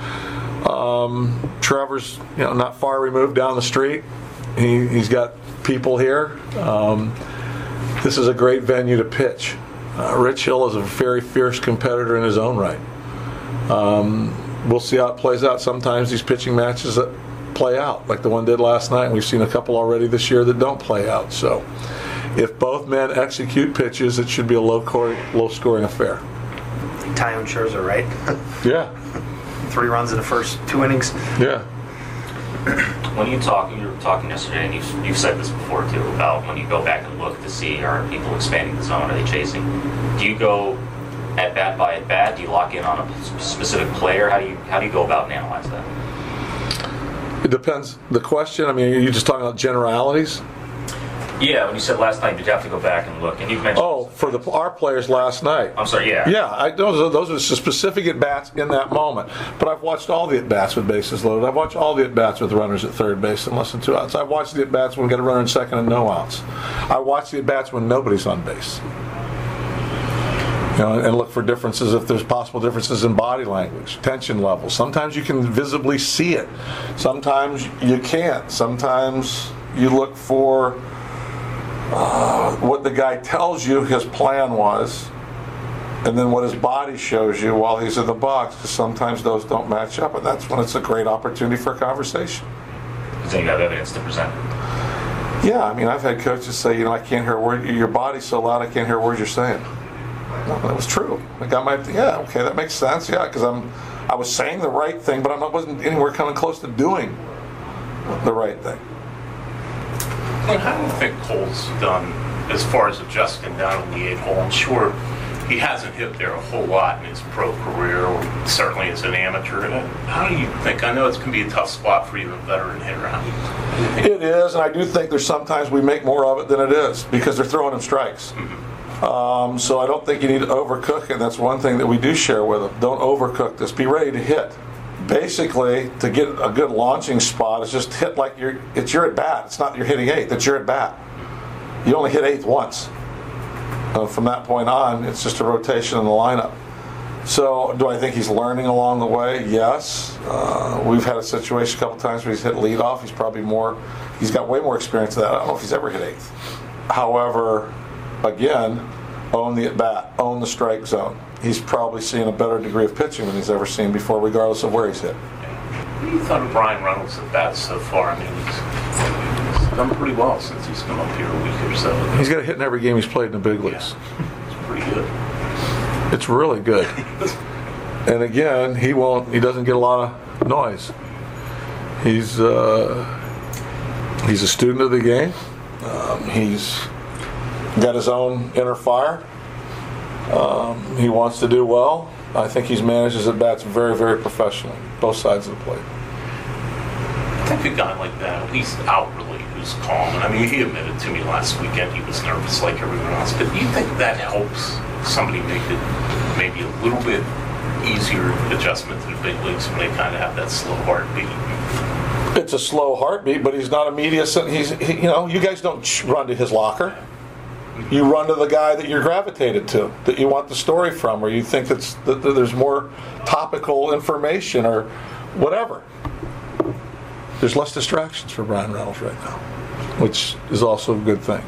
Um, Trevor's, you know, not far removed down the street. He, he's got people here. Um, this is a great venue to pitch. Uh, Rich Hill is a very fierce competitor in his own right. Um, we'll see how it plays out. Sometimes these pitching matches that play out, like the one did last night. We've seen a couple already this year that don't play out. So if both men execute pitches, it should be a low core, low scoring affair. Tyone Scherzer, right? Yeah. Three runs in the first two innings. Yeah. When you talk, you were talking yesterday, and you've, you've said this before too, about when you go back and look to see, are people expanding the zone, are they chasing? Do you go at bat by at bat? Do you lock in on a specific player? How do you how do you go about and analyze that? It depends. The question, I mean, are you just talking about generalities? Yeah, when you said last night, you'd have to go back and look, and you've mentioned. Oh, for the our players last night. I'm sorry, yeah. Yeah, I, those are those are specific at bats in that moment. But I've watched all the at bats with bases loaded. I've watched all the at bats with runners at third base and less than two outs. I've watched the at bats when we get a runner in second and no outs. I watch the at bats when nobody's on base. You know, and look for differences if there's possible differences in body language, tension levels. Sometimes you can visibly see it. Sometimes you can't. Sometimes you look for uh, what the guy tells you his plan was, and then what his body shows you while he's in the box, because sometimes those don't match up, and that's when it's a great opportunity for a conversation. Because then you have evidence to present. Yeah, I mean, I've had coaches say, you know, I can't hear a word, your body's so loud I can't hear a word you're saying. No, that was true. I got my, yeah, okay, that makes sense, yeah, because I'm, I was saying the right thing, but I wasn't anywhere coming close to doing the right thing. And how do you think Cole's done as far as adjusting down in the eight hole? I'm sure he hasn't hit there a whole lot in his pro career, or certainly as an amateur. How do you think? I know it's going to be a tough spot for you, a veteran hitter. How do you think? It is, and I do think there's sometimes we make more of it than it is because they're throwing him strikes. Mm-hmm. Um, so I don't think you need to overcook it. That's one thing that we do share with them. Don't overcook this. Be ready to hit. Basically, to get a good launching spot is just hit like you're. It's your at bat. It's not that you're hitting eighth. It's your at bat. You only hit eighth once. Uh, from that point on, it's just a rotation in the lineup. So, do I think he's learning along the way? Yes. Uh, we've had a situation a couple times where he's hit leadoff. He's probably more. He's got way more experience than that. I don't know if he's ever hit eighth. However, again, own the at bat, own the strike zone. He's probably seen a better degree of pitching than he's ever seen before, regardless of where he's hit. What do you thought of Bryan Reynolds at bats so far? I mean, he's, he's done pretty well since he's come up here a week or so. He's got a hit in every game he's played in the big leagues. Yeah. It's pretty good. It's really good. And again, he won't. He doesn't get a lot of noise. He's uh, he's a student of the game. Um, he's got his own inner fire. Um, he wants to do well. I think he's managed his at-bats very, very professionally, both sides of the plate. I think a guy like that, at least outwardly, who's calm, and I mean, he admitted to me last weekend he was nervous like everyone else, but do you think that helps somebody make it maybe a little bit easier adjustment to the big leagues when they kind of have that slow heartbeat? It's a slow heartbeat, but he's not immediate. He's, he, you know, you guys don't run to his locker. You run to the guy that you're gravitated to, that you want the story from, or you think that's, that there's more topical information or whatever. There's less distractions for Bryan Reynolds right now, which is also a good thing.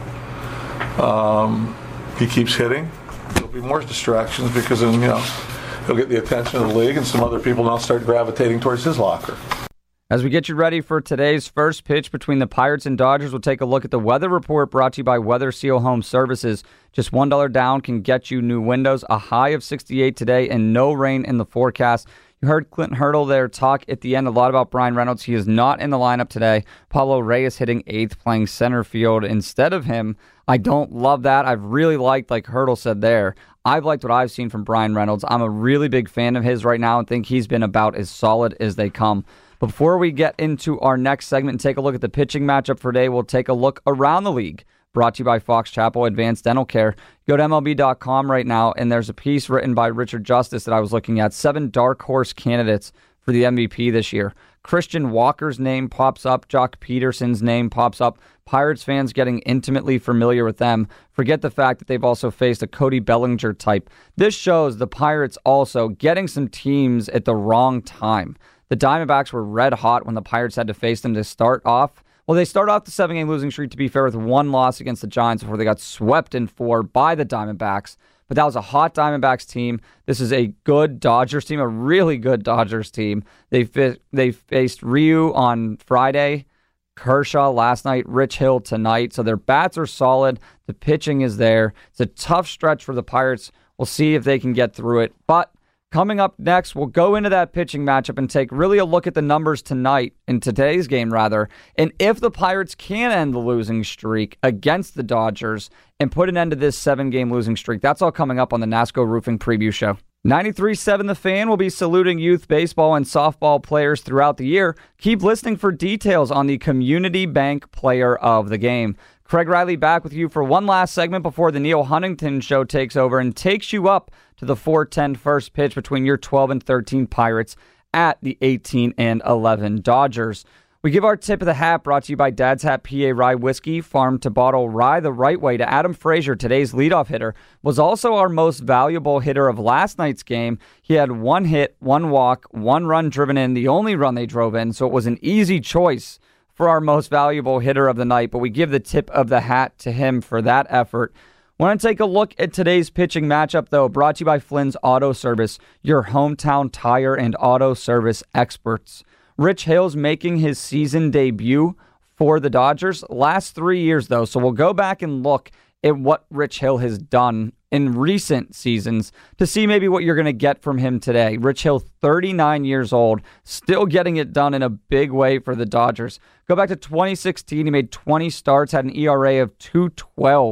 Um, he keeps hitting. There'll be more distractions because then, you know, he'll get the attention of the league and some other people now start gravitating towards his locker. As we get you ready for today's first pitch between the Pirates and Dodgers, we'll take a look at the weather report brought to you by Weather Seal Home Services. Just one dollar down can get you new windows, a high of sixty-eight today, and no rain in the forecast. You heard Clint Hurdle there talk at the end a lot about Bryan Reynolds. He is not in the lineup today. Pablo Reyes hitting eighth, playing center field instead of him. I don't love that. I've really liked, like Hurdle said there, I've liked what I've seen from Bryan Reynolds. I'm a really big fan of his right now and think he's been about as solid as they come. Before we get into our next segment and take a look at the pitching matchup for today, we'll take a look around the league. Brought to you by Fox Chapel Advanced Dental Care. Go to M L B dot com right now, and there's a piece written by Richard Justice that I was looking at. Seven dark horse candidates for the M V P this year. Christian Walker's name pops up. Jock Peterson's name pops up. Pirates fans getting intimately familiar with them. Forget the fact that they've also faced a Cody Bellinger type. This shows the Pirates also getting some teams at the wrong time. The Diamondbacks were red hot when the Pirates had to face them to start off. Well, they start off the seven-game losing streak, to be fair, with one loss against the Giants before they got swept in four by the Diamondbacks. But that was a hot Diamondbacks team. This is a good Dodgers team, a really good Dodgers team. They fi- they faced Ryu on Friday, Kershaw last night, Rich Hill tonight. So their bats are solid. The pitching is there. It's a tough stretch for the Pirates. We'll see if they can get through it. But coming up next, we'll go into that pitching matchup and take really a look at the numbers tonight, in today's game rather, and if the Pirates can end the losing streak against the Dodgers and put an end to this seven-game losing streak. That's all coming up on the NASCO Roofing Preview Show. ninety-three point seven The Fan will be saluting youth baseball and softball players throughout the year. Keep listening for details on the Community Bank Player of the Game. Craig Riley back with you for one last segment before the Neil Huntington Show takes over and takes you up to the four ten first pitch between your twelve and thirteen Pirates at the eighteen and eleven Dodgers. We give our tip of the hat, brought to you by Dad's Hat P A Rye Whiskey, farm to bottle rye the right way, to Adam Frazier, today's leadoff hitter, was also our most valuable hitter of last night's game. He had one hit, one walk, one run driven in, the only run they drove in, so it was an easy choice for our most valuable hitter of the night, but we give the tip of the hat to him for that effort. Want to take a look at today's pitching matchup, though, brought to you by Flynn's Auto Service, your hometown tire and auto service experts. Rich Hill's making his season debut for the Dodgers. Last three years, though, so we'll go back and look at what Rich Hill has done in recent seasons to see maybe what you're going to get from him today. Rich Hill, thirty-nine years old, still getting it done in a big way for the Dodgers. Go back to twenty sixteen, he made twenty starts, had an E R A of two twelve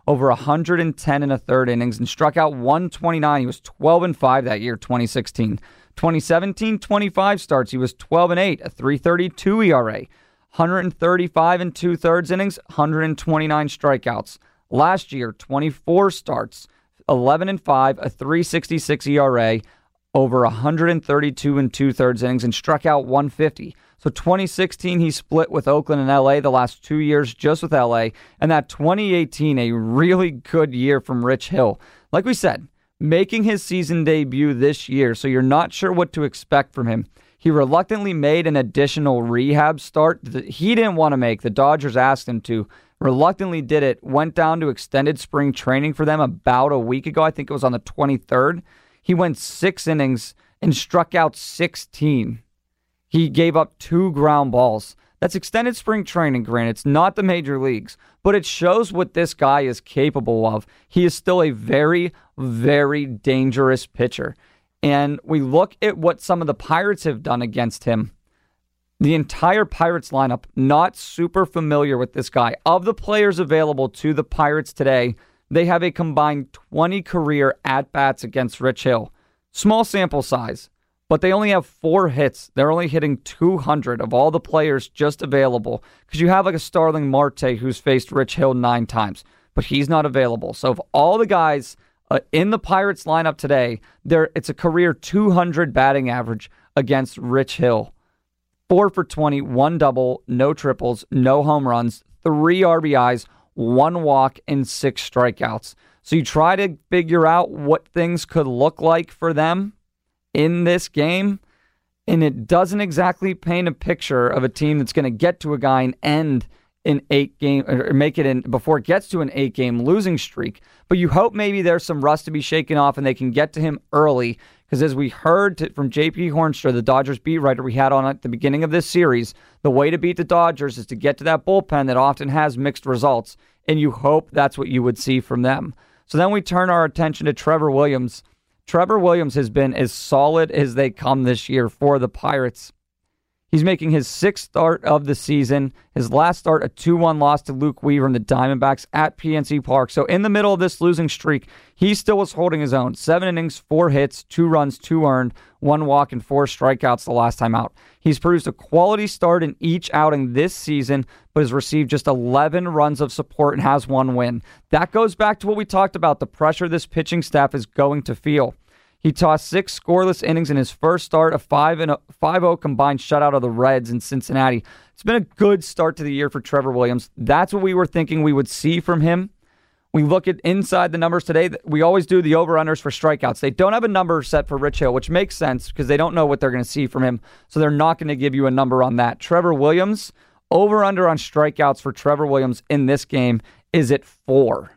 over one hundred ten and a third innings, and struck out one twenty-nine. He was twelve and five that year, twenty sixteen. twenty seventeen, twenty-five starts. He was twelve and eight, a three thirty-two E R A. one hundred thirty-five and two-thirds innings, one hundred twenty-nine strikeouts. Last year, twenty-four starts, eleven and five, a three sixty-six E R A, over one hundred thirty-two and two-thirds innings, and struck out one fifty. So twenty sixteen, he split with Oakland and L A, the last two years just with L A, and that twenty eighteen, a really good year from Rich Hill. Like we said, making his season debut this year, so you're not sure what to expect from him. He reluctantly made an additional rehab start that he didn't want to make. The Dodgers asked him to. Reluctantly did it. Went down to extended spring training for them about a week ago. I think it was on the twenty-third. He went six innings and struck out sixteen. He gave up two ground balls. That's extended spring training, granted. It's not the major leagues, but it shows what this guy is capable of. He is still a very, very dangerous pitcher. And we look at what some of the Pirates have done against him. The entire Pirates lineup, not super familiar with this guy. Of the players available to the Pirates today, they have a combined twenty career at-bats against Rich Hill. Small sample size, but they only have four hits. They're only hitting two hundred of all the players just available, because you have like a Starling Marte who's faced Rich Hill nine times, but he's not available. So of all the guys uh, in the Pirates lineup today, there it's a career two hundred batting average against Rich Hill. Four for twenty, one double, no triples, no home runs, three R B Is, one walk, and six strikeouts. So you try to figure out what things could look like for them in this game, and it doesn't exactly paint a picture of a team that's going to get to a guy and end an eight game, or make it in before it gets to an eight game losing streak. But you hope maybe there's some rust to be shaken off and they can get to him early. Because as we heard to, from J P Hornstra, the Dodgers beat writer we had on at the beginning of this series, the way to beat the Dodgers is to get to that bullpen that often has mixed results, and you hope that's what you would see from them. So then we turn our attention to Trevor Williams. Trevor Williams has been as solid as they come this year for the Pirates. He's making his sixth start of the season. His last start, a two one loss to Luke Weaver and the Diamondbacks at P N C Park. So in the middle of this losing streak, he still was holding his own. Seven innings, four hits, two runs, two earned, one walk, and four strikeouts the last time out. He's produced a quality start in each outing this season, but has received just eleven runs of support and has one win. That goes back to what we talked about, the pressure this pitching staff is going to feel. He tossed six scoreless innings in his first start, a five and a five oh combined shutout of the Reds in Cincinnati. It's been a good start to the year for Trevor Williams. That's what we were thinking we would see from him. We look at inside the numbers today. We always do the over-unders for strikeouts. They don't have a number set for Rich Hill, which makes sense because they don't know what they're going to see from him, so they're not going to give you a number on that. Trevor Williams, over-under on strikeouts for Trevor Williams in this game is at four.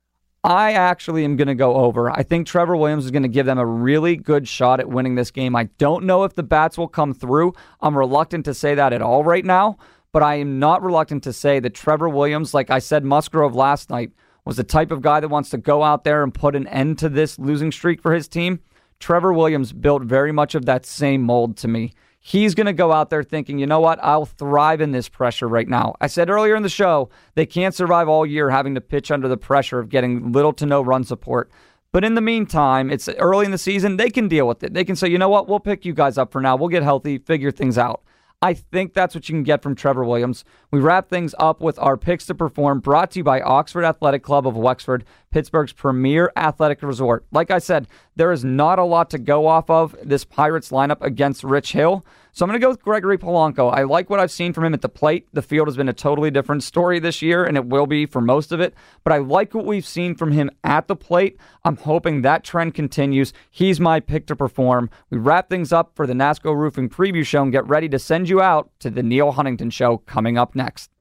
I actually am going to go over. I think Trevor Williams is going to give them a really good shot at winning this game. I don't know if the bats will come through. I'm reluctant to say that at all right now, but I am not reluctant to say that Trevor Williams, like I said Musgrove last night, was the type of guy that wants to go out there and put an end to this losing streak for his team. Trevor Williams built very much of that same mold to me. He's going to go out there thinking, you know what, I'll thrive in this pressure right now. I said earlier in the show, they can't survive all year having to pitch under the pressure of getting little to no run support. But in the meantime, it's early in the season, they can deal with it. They can say, you know what, we'll pick you guys up for now. We'll get healthy, figure things out. I think that's what you can get from Trevor Williams. We wrap things up with our picks to perform, brought to you by Oxford Athletic Club of Wexford, Pittsburgh's premier athletic resort. Like I said, there is not a lot to go off of this Pirates lineup against Rich Hill. So I'm going to go with Gregory Polanco. I like what I've seen from him at the plate. The field has been a totally different story this year, and it will be for most of it. But I like what we've seen from him at the plate. I'm hoping that trend continues. He's my pick to perform. We wrap things up for the NASCO Roofing Preview Show and get ready to send you out to the Neil Huntington Show coming up next.